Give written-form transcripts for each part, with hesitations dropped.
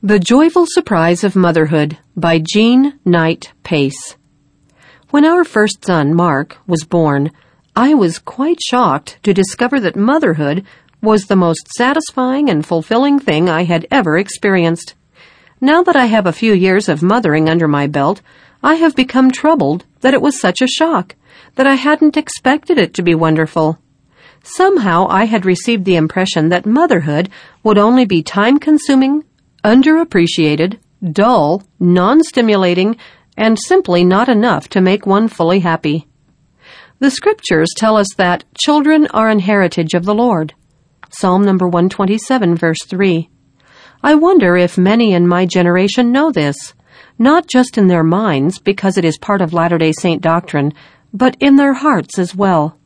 The Joyful Surprise of Motherhood by Jean Knight Pace. When our first son, Mark, was born, I was quite shocked to discover that motherhood was the most satisfying and fulfilling thing I had ever experienced. Now that I have a few years of mothering under my belt, I have become troubled that it was such a shock, that I hadn't expected it to be wonderful. Somehow I had received the impression that motherhood would only be time-consuming, underappreciated, dull, non-stimulating, and simply not enough to make one fully happy. The scriptures tell us that children are an heritage of the Lord. Psalm number 127, verse 3. I wonder if many in my generation know this, not just in their minds because it is part of Latter-day Saint doctrine, but in their hearts as well.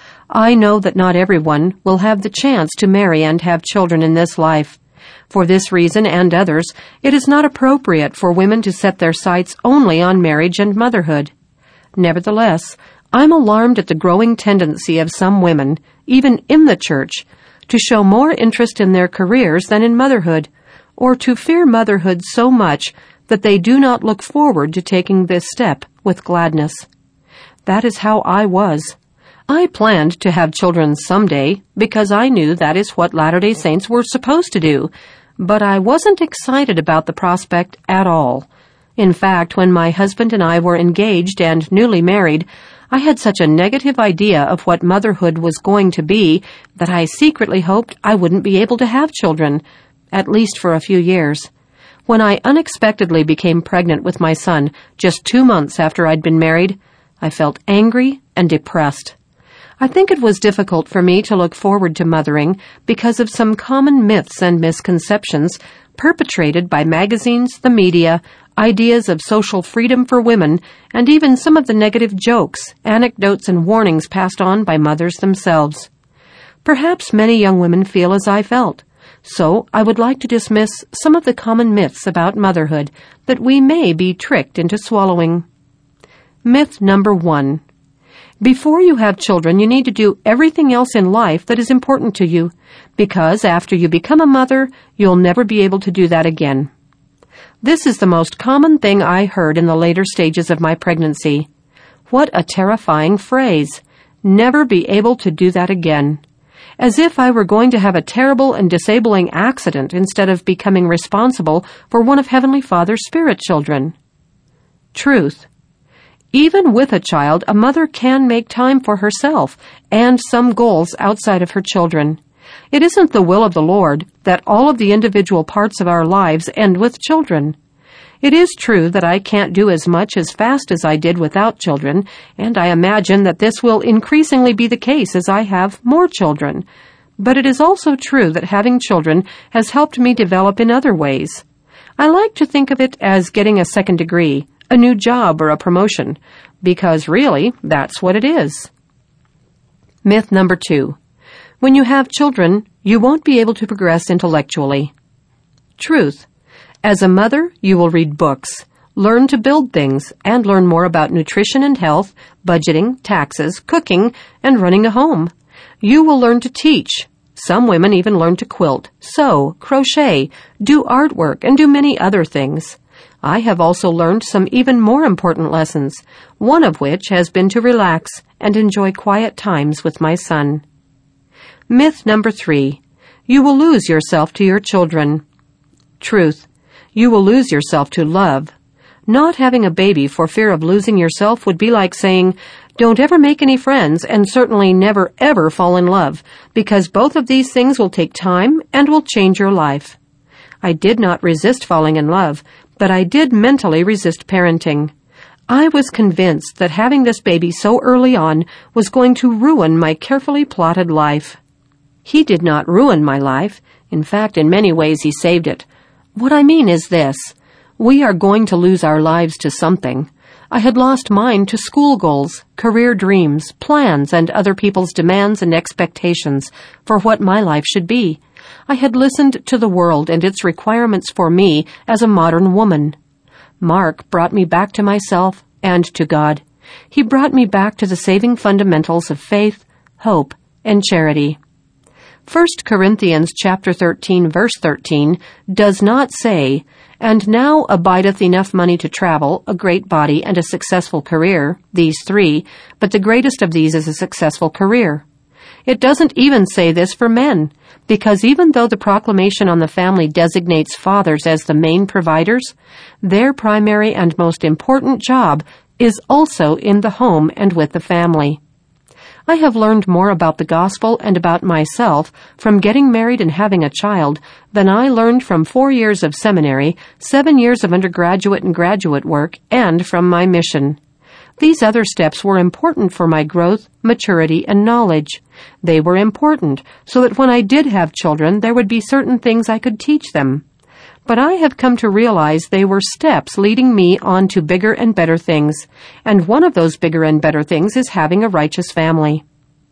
I know that not everyone will have the chance to marry and have children in this life. For this reason and others, it is not appropriate for women to set their sights only on marriage and motherhood. Nevertheless, I'm alarmed at the growing tendency of some women, even in the church, to show more interest in their careers than in motherhood, or to fear motherhood so much that they do not look forward to taking this step with gladness. That is how I was. I planned to have children someday because I knew that is what Latter-day Saints were supposed to do, but I wasn't excited about the prospect at all. In fact, when my husband and I were engaged and newly married, I had such a negative idea of what motherhood was going to be that I secretly hoped I wouldn't be able to have children, at least for a few years. When I unexpectedly became pregnant with my son just 2 months after I'd been married, I felt angry and depressed. I think it was difficult for me to look forward to mothering because of some common myths and misconceptions perpetrated by magazines, the media, ideas of social freedom for women, and even some of the negative jokes, anecdotes, and warnings passed on by mothers themselves. Perhaps many young women feel as I felt, so I would like to dismiss some of the common myths about motherhood that we may be tricked into swallowing. Myth number 1. Before you have children, you need to do everything else in life that is important to you, because after you become a mother, you'll never be able to do that again. This is the most common thing I heard in the later stages of my pregnancy. What a terrifying phrase. Never be able to do that again. As if I were going to have a terrible and disabling accident instead of becoming responsible for one of Heavenly Father's spirit children. Truth. Even with a child, a mother can make time for herself and some goals outside of her children. It isn't the will of the Lord that all of the individual parts of our lives end with children. It is true that I can't do as much as fast as I did without children, and I imagine that this will increasingly be the case as I have more children. But it is also true that having children has helped me develop in other ways. I like to think of it as getting a second degree, a new job or a promotion, because really, that's what it is. Myth number 2. When you have children, you won't be able to progress intellectually. Truth. As a mother, you will read books, learn to build things, and learn more about nutrition and health, budgeting, taxes, cooking, and running a home. You will learn to teach. Some women even learn to quilt, sew, crochet, do artwork, and do many other things. I have also learned some even more important lessons, one of which has been to relax and enjoy quiet times with my son. Myth number 3. You will lose yourself to your children. Truth. You will lose yourself to love. Not having a baby for fear of losing yourself would be like saying, don't ever make any friends and certainly never ever fall in love, because both of these things will take time and will change your life. I did not resist falling in love, but I did mentally resist parenting. I was convinced that having this baby so early on was going to ruin my carefully plotted life. He did not ruin my life. In fact, in many ways he saved it. What I mean is this. We are going to lose our lives to something. I had lost mine to school goals, career dreams, plans, and other people's demands and expectations for what my life should be. I had listened to the world and its requirements for me as a modern woman. Mark brought me back to myself and to God. He brought me back to the saving fundamentals of faith, hope, and charity. 1 Corinthians chapter 13, verse 13, does not say, "And now abideth enough money to travel, a great body, and a successful career," these three, but the greatest of these is a successful career. It doesn't even say this for men, because even though the proclamation on the family designates fathers as the main providers, their primary and most important job is also in the home and with the family. I have learned more about the gospel and about myself from getting married and having a child than I learned from 4 years of seminary, 7 years of undergraduate and graduate work, and from my mission. These other steps were important for my growth, maturity, and knowledge. They were important so that when I did have children, there would be certain things I could teach them. But I have come to realize they were steps leading me on to bigger and better things, and one of those bigger and better things is having a righteous family.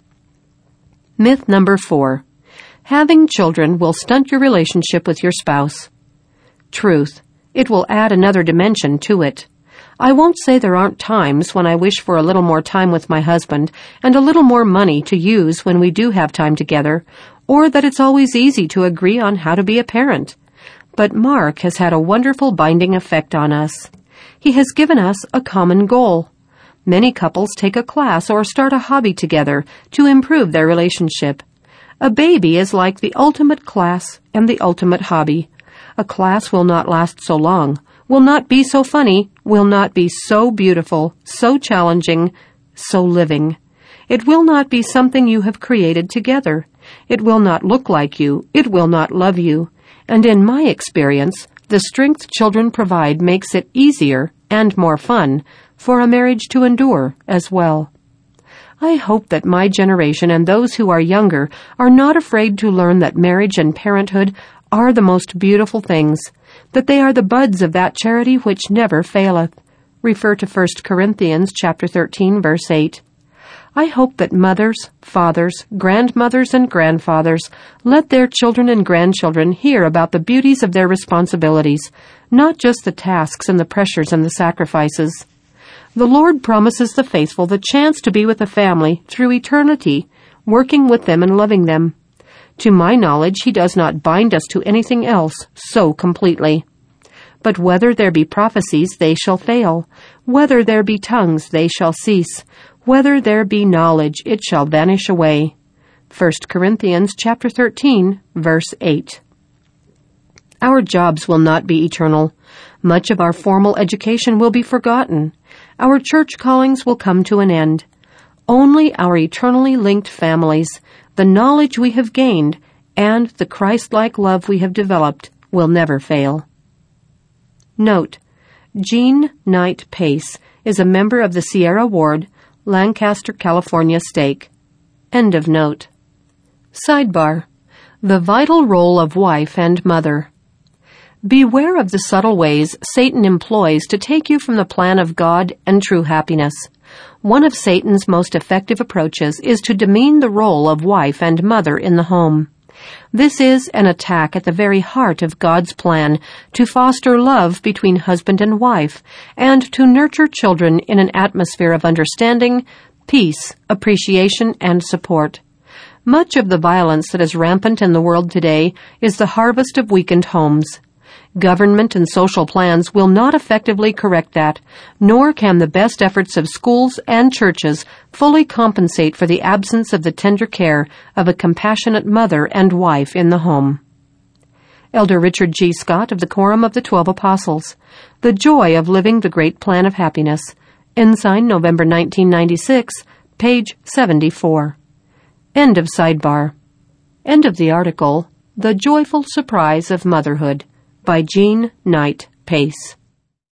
Myth number 4. Having children will stunt your relationship with your spouse. Truth. It will add another dimension to it. I won't say there aren't times when I wish for a little more time with my husband and a little more money to use when we do have time together, or that it's always easy to agree on how to be a parent. But Mark has had a wonderful binding effect on us. He has given us a common goal. Many couples take a class or start a hobby together to improve their relationship. A baby is like the ultimate class and the ultimate hobby. A class will not last so long, will not be so funny, will not be so beautiful, so challenging, so living. It will not be something you have created together. It will not look like you. It will not love you. And in my experience, the strength children provide makes it easier and more fun for a marriage to endure as well. I hope that my generation and those who are younger are not afraid to learn that marriage and parenthood are the most beautiful things, that they are the buds of that charity which never faileth. Refer to 1 Corinthians chapter 13, verse 8. I hope that mothers, fathers, grandmothers, and grandfathers let their children and grandchildren hear about the beauties of their responsibilities, not just the tasks and the pressures and the sacrifices. The Lord promises the faithful the chance to be with a family through eternity, working with them and loving them. To my knowledge, He does not bind us to anything else so completely. But whether there be prophecies, they shall fail. Whether there be tongues, they shall cease. Whether there be knowledge, it shall vanish away. 1 Corinthians chapter 13, verse 8. Our jobs will not be eternal. Much of our formal education will be forgotten. Our church callings will come to an end. Only our eternally linked families, the knowledge we have gained, and the Christ-like love we have developed will never fail. Note: Jean Knight Pace is a member of the Sierra Ward, Lancaster, California stake. End of note. Sidebar: The vital role of wife and mother. Beware of the subtle ways Satan employs to take you from the plan of God and true happiness. One of Satan's most effective approaches is to demean the role of wife and mother in the home. This is an attack at the very heart of God's plan to foster love between husband and wife and to nurture children in an atmosphere of understanding, peace, appreciation, and support. Much of the violence that is rampant in the world today is the harvest of weakened homes. Government and social plans will not effectively correct that, nor can the best efforts of schools and churches fully compensate for the absence of the tender care of a compassionate mother and wife in the home. Elder Richard G. Scott of the Quorum of the 12 Apostles, The Joy of Living the Great Plan of Happiness, Ensign, November 1996, page 74. End of sidebar. End of the article, The Joyful Surprise of Motherhood, by Jean Knight Pace.